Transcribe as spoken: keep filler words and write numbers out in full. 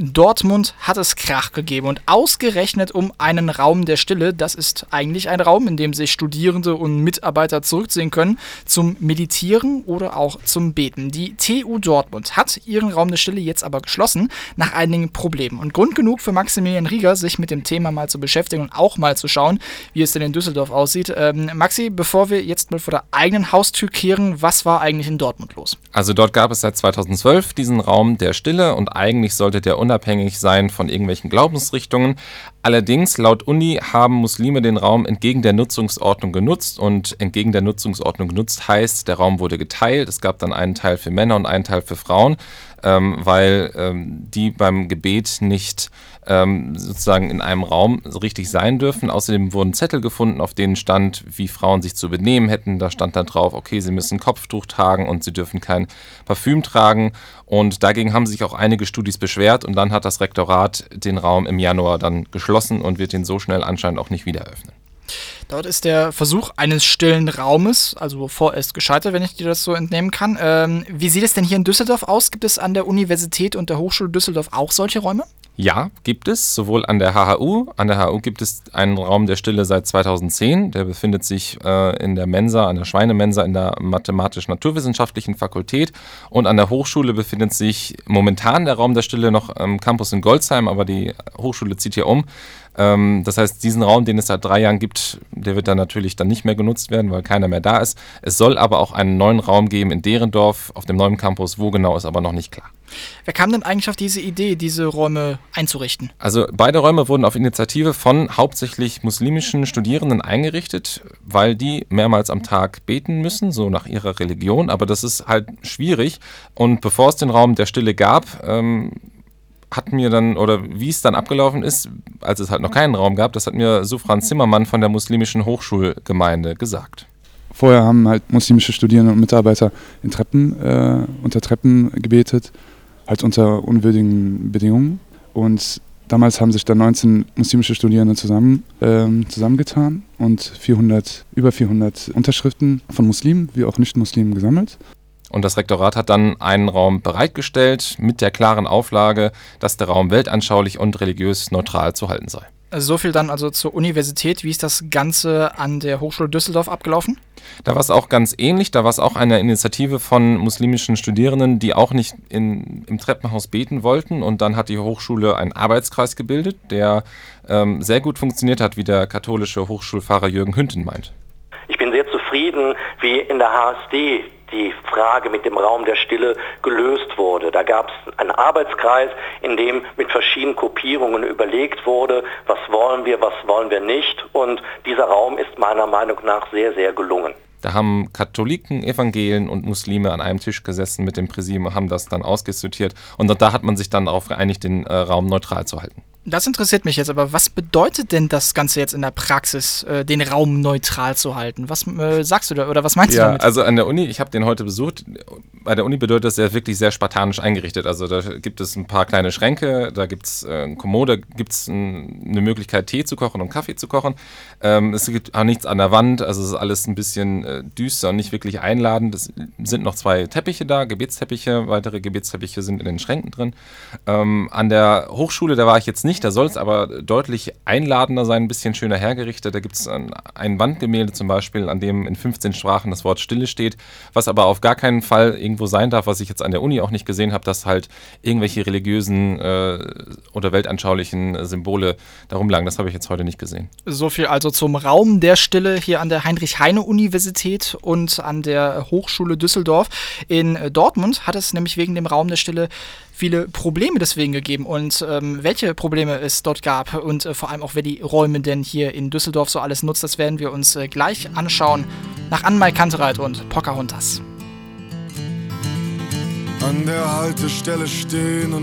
Dortmund hat es Krach gegeben und ausgerechnet um einen Raum der Stille. Das ist eigentlich ein Raum, in dem sich Studierende und Mitarbeiter zurückziehen können zum Meditieren oder auch zum Beten. Die T U Dortmund hat ihren Raum der Stille jetzt aber geschlossen nach einigen Problemen. Und Grund genug für Maximilian Rieger, sich mit dem Thema mal zu beschäftigen und auch mal zu schauen, wie es denn in Düsseldorf aussieht. Ähm, Maxi, bevor wir jetzt mal vor der eigenen Haustür kehren, was war eigentlich in Dortmund los? Also dort gab es seit zweitausendzwölf diesen Raum der Stille und eigentlich sollte der unabhängig sein von irgendwelchen Glaubensrichtungen. Allerdings, laut Uni, haben Muslime den Raum entgegen der Nutzungsordnung genutzt und entgegen der Nutzungsordnung genutzt heißt, der Raum wurde geteilt. Es gab dann einen Teil für Männer und einen Teil für Frauen, ähm, weil ähm, die beim Gebet nicht ähm, sozusagen in einem Raum richtig sein dürfen. Außerdem wurden Zettel gefunden, auf denen stand, wie Frauen sich zu benehmen hätten. Da stand dann drauf, okay, sie müssen Kopftuch tragen und sie dürfen kein Parfüm tragen. Und dagegen haben sich auch einige Studis beschwert und dann hat das Rektorat den Raum im Januar dann geschlossen und wird ihn so schnell anscheinend auch nicht wieder öffnen. Dort ist der Versuch eines stillen Raumes, also vorerst gescheitert, wenn ich dir das so entnehmen kann. Ähm, wie sieht es denn hier in Düsseldorf aus? Gibt es an der Universität und der Hochschule Düsseldorf auch solche Räume? Ja, gibt es, sowohl an der H H U. An der H H U gibt es einen Raum der Stille seit zweitausendzehn. Der befindet sich äh, in der Mensa, an der Schweinemensa in der mathematisch-naturwissenschaftlichen Fakultät. Und an der Hochschule befindet sich momentan der Raum der Stille noch am Campus in Golzheim, aber die Hochschule zieht hier um. Ähm, das heißt, diesen Raum, den es seit drei Jahren gibt, der wird dann natürlich dann nicht mehr genutzt werden, weil keiner mehr da ist. Es soll aber auch einen neuen Raum geben in Derendorf auf dem neuen Campus. Wo genau, ist aber noch nicht klar. Wer kam denn eigentlich auf diese Idee, diese Räume einzurichten? Also beide Räume wurden auf Initiative von hauptsächlich muslimischen Studierenden eingerichtet, weil die mehrmals am Tag beten müssen, so nach ihrer Religion. Aber das ist halt schwierig. Und bevor es den Raum der Stille gab, ähm, hat mir dann, oder wie es dann abgelaufen ist, als es halt noch keinen Raum gab, das hat mir Sufran Zimmermann von der muslimischen Hochschulgemeinde gesagt. Vorher haben halt muslimische Studierende und Mitarbeiter in Treppen, äh, unter Treppen gebetet, halt unter unwürdigen Bedingungen. Und damals haben sich dann neunzehn muslimische Studierende zusammen, ähm, zusammengetan und vierhundert, über vierhundert Unterschriften von Muslimen wie auch Nicht-Muslimen gesammelt. Und das Rektorat hat dann einen Raum bereitgestellt mit der klaren Auflage, dass der Raum weltanschaulich und religiös neutral zu halten sei. So viel dann also zur Universität. Wie ist das Ganze an der Hochschule Düsseldorf abgelaufen? Da war es auch ganz ähnlich. Da war es auch eine Initiative von muslimischen Studierenden, die auch nicht in, im Treppenhaus beten wollten. Und dann hat die Hochschule einen Arbeitskreis gebildet, der ähm, sehr gut funktioniert hat, wie der katholische Hochschulpfarrer Jürgen Hünten meint. Ich bin sehr zufrieden, wie in der H S D die Frage mit dem Raum der Stille gelöst wurde. Da gab es einen Arbeitskreis, in dem mit verschiedenen Gruppierungen überlegt wurde, was wollen wir, was wollen wir nicht. Und dieser Raum ist meiner Meinung nach sehr, sehr gelungen. Da haben Katholiken, Evangelien und Muslime an einem Tisch gesessen mit dem Präsidium, haben das dann ausdiskutiert. Und da hat man sich dann darauf geeinigt, den äh, Raum neutral zu halten. Das interessiert mich jetzt, aber was bedeutet denn das Ganze jetzt in der Praxis, äh, den Raum neutral zu halten? Was äh, sagst du da oder was meinst ja, du damit? Also an der Uni, ich habe den heute besucht, bei der Uni bedeutet das ja wirklich sehr spartanisch eingerichtet. Also da gibt es ein paar kleine Schränke, da gibt es äh, eine Kommode, da gibt es ein, eine Möglichkeit Tee zu kochen und Kaffee zu kochen. Ähm, es gibt auch nichts an der Wand, also es ist alles ein bisschen äh, düster und nicht wirklich einladend. Es sind noch zwei Teppiche da, Gebetsteppiche, weitere Gebetsteppiche sind in den Schränken drin. Ähm, an der Hochschule, da war ich jetzt nicht, da soll es aber deutlich einladender sein, ein bisschen schöner hergerichtet. Da gibt es ein, ein Wandgemälde zum Beispiel, an dem in fünfzehn Sprachen das Wort Stille steht, was aber auf gar keinen Fall irgendwo sein darf, was ich jetzt an der Uni auch nicht gesehen habe, dass halt irgendwelche religiösen äh, oder weltanschaulichen Symbole darum lagen. Das habe ich jetzt heute nicht gesehen. So viel also zum Raum der Stille hier an der Heinrich-Heine-Universität und an der Hochschule Düsseldorf. In Dortmund hat es nämlich wegen dem Raum der Stille viele Probleme deswegen gegeben. Und ähm, welche Probleme es dort gab und äh, vor allem auch, wer die Räume denn hier in Düsseldorf so alles nutzt, das werden wir uns äh, gleich anschauen. Nach Anmai Kantereit und Pocahontas. An der Haltestelle stehen und